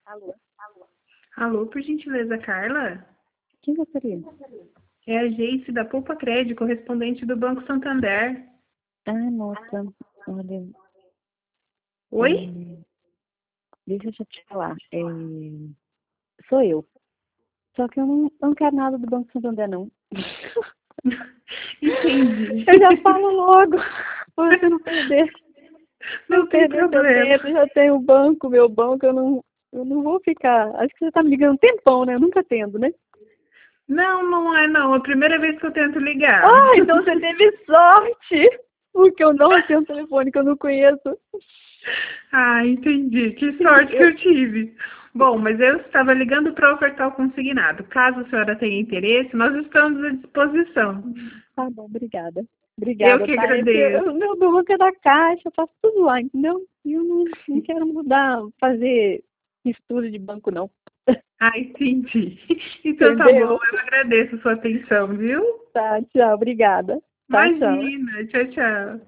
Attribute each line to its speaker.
Speaker 1: Alô?
Speaker 2: Alô, por gentileza, Carla?
Speaker 1: Quem gostaria?
Speaker 2: É a Geice da Poupa Crédito, correspondente do Banco Santander.
Speaker 1: Ah, nossa, olha,
Speaker 2: Oi?
Speaker 1: deixa eu te falar. Sou eu. Só que eu não quero nada do Banco Santander, não.
Speaker 2: Entendi.
Speaker 1: Eu já falo logo, pra você não perder.
Speaker 2: Não
Speaker 1: Não
Speaker 2: tem
Speaker 1: perder seu
Speaker 2: problema.
Speaker 1: tempo, já tenho o banco, meu banco, eu não vou ficar. Acho que você tá me ligando um tempão, né? Eu nunca atendo, né?
Speaker 2: Não, não é não. É a primeira vez que eu tento ligar.
Speaker 1: Ah, então você teve sorte! Porque eu não atendo telefone que eu não conheço.
Speaker 2: Ah, entendi. Que sorte que
Speaker 1: Eu-
Speaker 2: eu tive. Bom, mas eu estava ligando para ofertar o consignado. Caso a senhora tenha interesse, nós estamos à disposição.
Speaker 1: Tá bom, obrigada.
Speaker 2: Eu
Speaker 1: Obrigada,
Speaker 2: que
Speaker 1: tá? É porque
Speaker 2: agradeço.
Speaker 1: o meu banco é da Caixa, eu faço tudo lá, entendeu? E eu não quero mudar, fazer mistura de banco, não.
Speaker 2: Ah, entendi. Então tá bom,
Speaker 1: Entendeu?
Speaker 2: eu agradeço a sua atenção, viu?
Speaker 1: Tá, tchau, obrigada. Tá, tchau.
Speaker 2: Imagina. Tchau, tchau.